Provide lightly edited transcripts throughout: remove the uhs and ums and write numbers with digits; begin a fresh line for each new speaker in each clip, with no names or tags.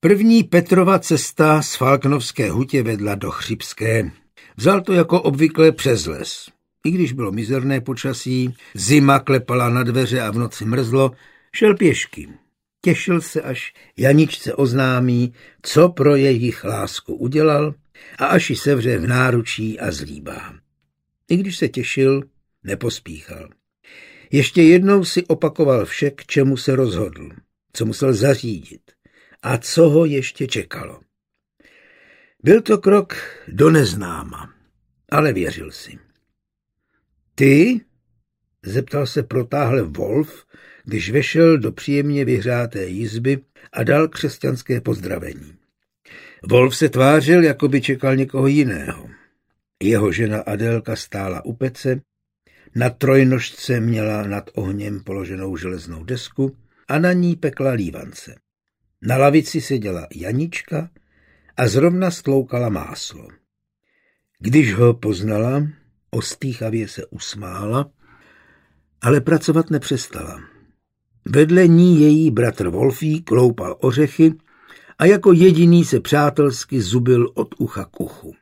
První Petrova cesta z Falknovské hutě vedla do Chřibské. Vzal to jako obvykle přes les. I když bylo mizerné počasí, zima klepala na dveře a v noci mrzlo, šel pěšky. Těšil se, až Janičce oznámí, co pro jejich lásku udělal a až ji sevře v náručí a zlíbá. I když se těšil, nepospíchal. Ještě jednou si opakoval vše, k čemu se rozhodl, co musel zařídit a co ho ještě čekalo. Byl to krok do neznáma, ale věřil si. Ty? Zeptal se protáhle Wolf, když vešel do příjemně vyhřáté jizby a dal křesťanské pozdravení. Wolf se tvářil, jako by čekal někoho jiného. Jeho žena Adélka stála u pece, na trojnožce měla nad ohněm položenou železnou desku a na ní pekla lívance. Na lavici seděla Janička a zrovna stloukala máslo. Když ho poznala, ostýchavě se usmála, ale pracovat nepřestala. Vedle ní její bratr Wolfík loupal ořechy a jako jediný se přátelsky zubil od ucha k uchu.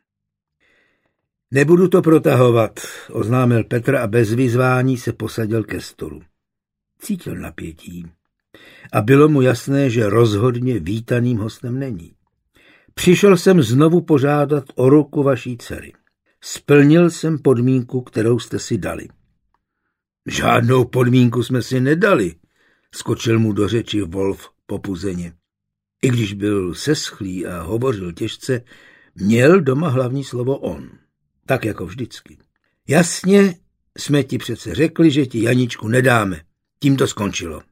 Nebudu to protahovat, oznámil Petr a bez vyzvání se posadil ke stolu. Cítil napětí a bylo mu jasné, že rozhodně vítaným hostem není. Přišel jsem znovu požádat o ruku vaší dcery. Splnil jsem podmínku, kterou jste si dali. Žádnou podmínku jsme si nedali, skočil mu do řeči Wolf popuzeně. I když byl seschlý a hovořil těžce, měl doma hlavní slovo on, tak jako vždycky. Jasně jsme ti přece řekli, že ti Janičku nedáme. Tím to skončilo.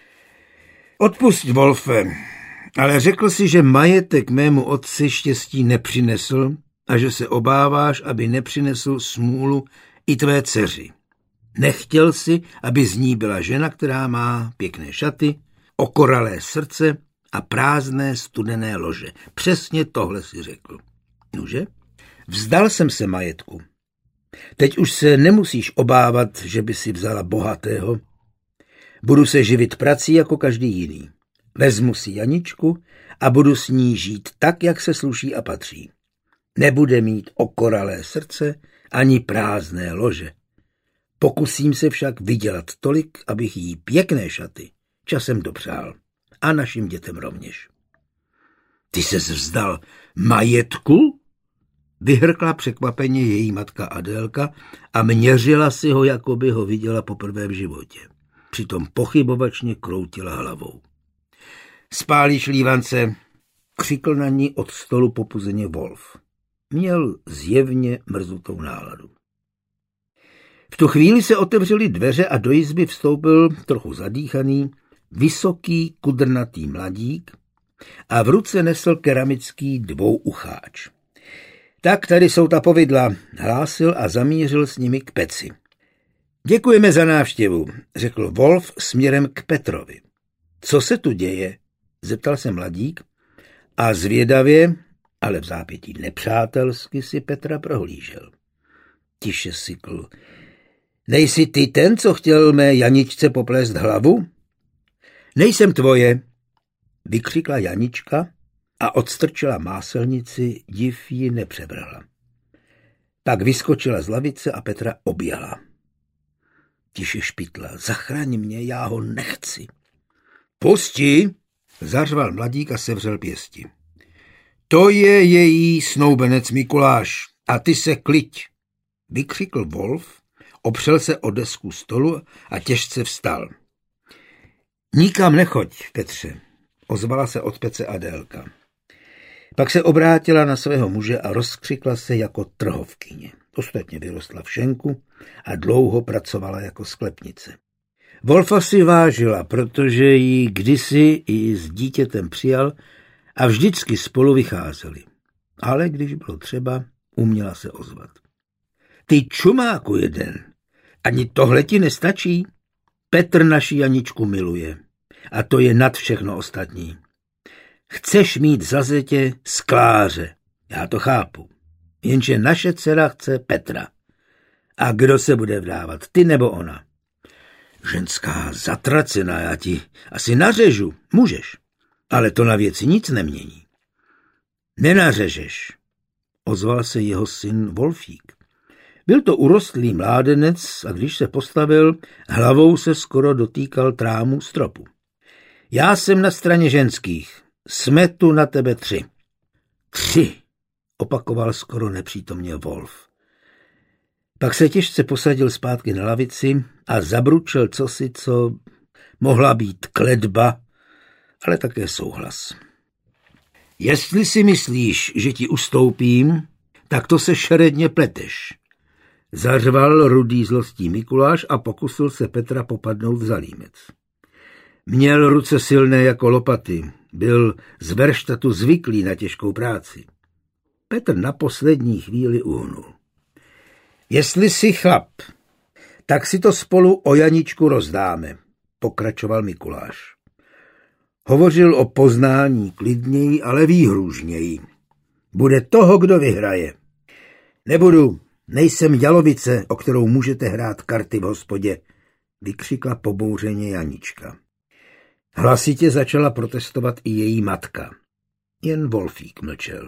Odpusť, Wolfe, ale řekl si, že majetek mému otci štěstí nepřinesl a že se obáváš, aby nepřinesl smůlu i tvé dceři. Nechtěl si, aby z ní byla žena, která má pěkné šaty, okoralé srdce a prázdné studené lože. Přesně tohle si řekl. Nože? Vzdal jsem se majetku. Teď už se nemusíš obávat, že by si vzala bohatého. Budu se živit prací jako každý jiný. Vezmu si Janičku a budu s ní žít tak, jak se sluší a patří. Nebude mít okoralé srdce ani prázdné lože. Pokusím se však vydělat tolik, abych jí pěkné šaty časem dopřál. A našim dětem rovněž. Ty ses vzdal majetku? Vyhrkla překvapeně její matka Adélka a měřila si ho, jako by ho viděla poprvé v životě. Přitom pochybovačně kroutila hlavou. Spálíš lívance, křikl na ní od stolu popuzeně Wolf. Měl zjevně mrzutou náladu. V tu chvíli se otevřely dveře a do jizby vstoupil trochu zadýchaný, vysoký kudrnatý mladík a v ruce nesl keramický dvouucháč. Tak tady jsou ta povidla, hlásil a zamířil s nimi k peci. Děkujeme za návštěvu, řekl Wolf směrem k Petrovi. Co se tu děje? Zeptal se mladík a zvědavě, ale v zápětí nepřátelsky si Petra prohlížel. Tiše sykl. Nejsi ty ten, co chtěl mé Janičce poplést hlavu? Nejsem tvoje, vykřikla Janička a odstrčila máselnici, div ji nepřevrhla. Pak vyskočila z lavice a Petra objala. Tiše špitla, zachraň mě, já ho nechci. Pusti, zařval mladík a sevřel pěsti. To je její snoubenec Mikuláš a ty se kliď, vykřikl Wolf, opřel se o desku stolu a těžce vstal. Nikam nechoď, Petře, ozvala se od pece Adélka. Pak se obrátila na svého muže a rozkřikla se jako trhovkyně. Ostatně vyrostla v šenku a dlouho pracovala jako sklepnice. Wolfa si vážila, protože ji kdysi i s dítětem přijal a vždycky spolu vycházeli. Ale když bylo třeba, uměla se ozvat. Ty čumáku jeden, ani tohle ti nestačí? Petr naši Janičku miluje a to je nad všechno ostatní. Chceš mít za zetě skláře, já to chápu, jenže naše dcera chce Petra. A kdo se bude vdávat, ty nebo ona? Ženská zatracená, já ti asi nařežu, můžeš. Ale to na věci nic nemění. Nenařežeš, ozval se jeho syn Wolfík. Byl to urostlý mládenec a když se postavil, hlavou se skoro dotýkal trámu stropu. Já jsem na straně ženských, smetu na tebe 3. 3, opakoval skoro nepřítomně Wolf. Pak se těžce posadil zpátky na lavici a zabručel cosi, co mohla být kletba, ale také souhlas. Jestli si myslíš, že ti ustoupím, tak to se šeredně pleteš. Zařval rudý zlostí Mikuláš a pokusil se Petra popadnout za límec. Měl ruce silné jako lopaty, byl z verštatu zvyklý na těžkou práci. Petr na poslední chvíli uhnul. Jestli jsi chlap, tak si to spolu o Janičku rozdáme, pokračoval Mikuláš. Hovořil o poznání klidněji, ale výhružněji. Bude toho, kdo vyhraje. Nebudu, nejsem jalovice, o kterou můžete hrát karty v hospodě, vykřikla pobouřeně Janička. Hlasitě začala protestovat i její matka. Jen Wolfík mlčel.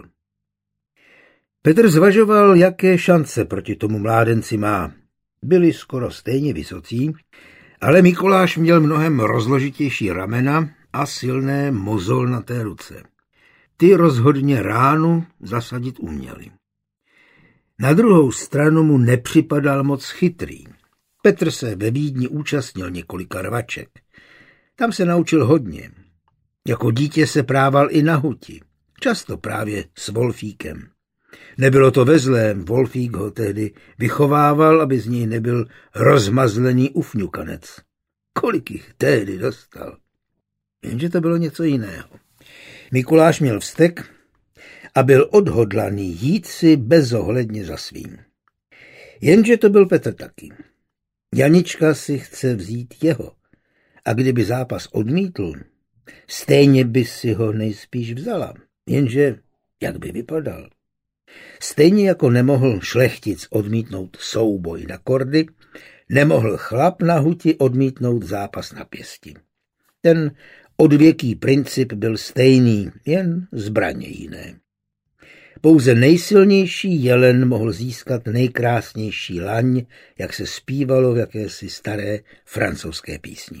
Petr zvažoval, jaké šance proti tomu mládenci má. Byli skoro stejně vysocí, ale Mikuláš měl mnohem rozložitější ramena a silné mozolnaté ruce. Ty rozhodně ránu zasadit uměli. Na druhou stranu mu nepřipadal moc chytrý. Petr se ve Vídni účastnil několika rvaček. Tam se naučil hodně. Jako dítě se prával i na huti. Často právě s Wolfíkem. Nebylo to ve zlém, Wolfík ho tehdy vychovával, aby z něj nebyl rozmazlený ufňukanec. Kolik jich tehdy dostal? Jenže to bylo něco jiného. Mikuláš měl vztek a byl odhodlaný jít si bezohledně za svým. Jenže to byl Petr taky. Janička si chce vzít jeho. A kdyby zápas odmítl, stejně by si ho nejspíš vzala. Jenže jak by vypadal? Stejně jako nemohl šlechtic odmítnout souboj na kordy, nemohl chlap na huti odmítnout zápas na pěsti. Ten odvěký princip byl stejný, jen zbraně jiné. Pouze nejsilnější jelen mohl získat nejkrásnější laň, jak se zpívalo v jakési staré francouzské písni.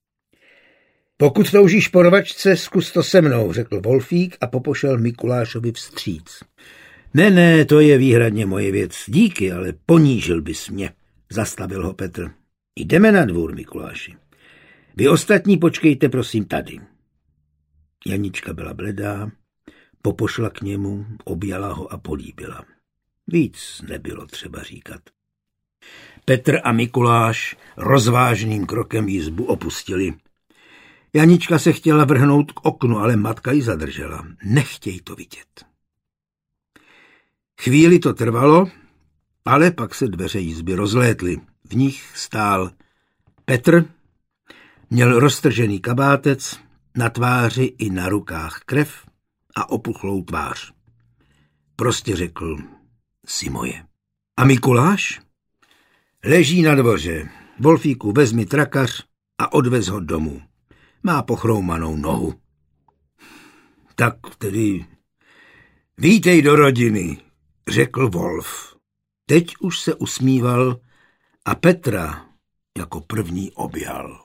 Pokud toužíš po rvačce, zkus to se mnou, řekl Wolfík a popošel Mikulášovi vstříc. Ne, to je výhradně moje věc. Díky, ale ponížil bys mě, zastavil ho Petr. Jdeme na dvůr, Mikuláši. Vy ostatní počkejte prosím tady. Janička byla bledá, popošla k němu, objala ho a políbila. Víc nebylo třeba říkat. Petr a Mikuláš rozvážným krokem jizbu opustili. Janička se chtěla vrhnout k oknu, ale matka ji zadržela. Nechtěj to vidět. Chvíli to trvalo, ale pak se dveře jizby rozlétly. V nich stál Petr, měl roztržený kabátec, na tváři i na rukách krev a opuchlou tvář. Prostě řekl, jsi moje. A Mikuláš? Leží na dvoře. Wolfíku, vezmi trakař a odvez ho domů. Má pochroumanou nohu. Tak tedy vítej do rodiny, řekl Wolf. Teď už se usmíval a Petra jako první objal.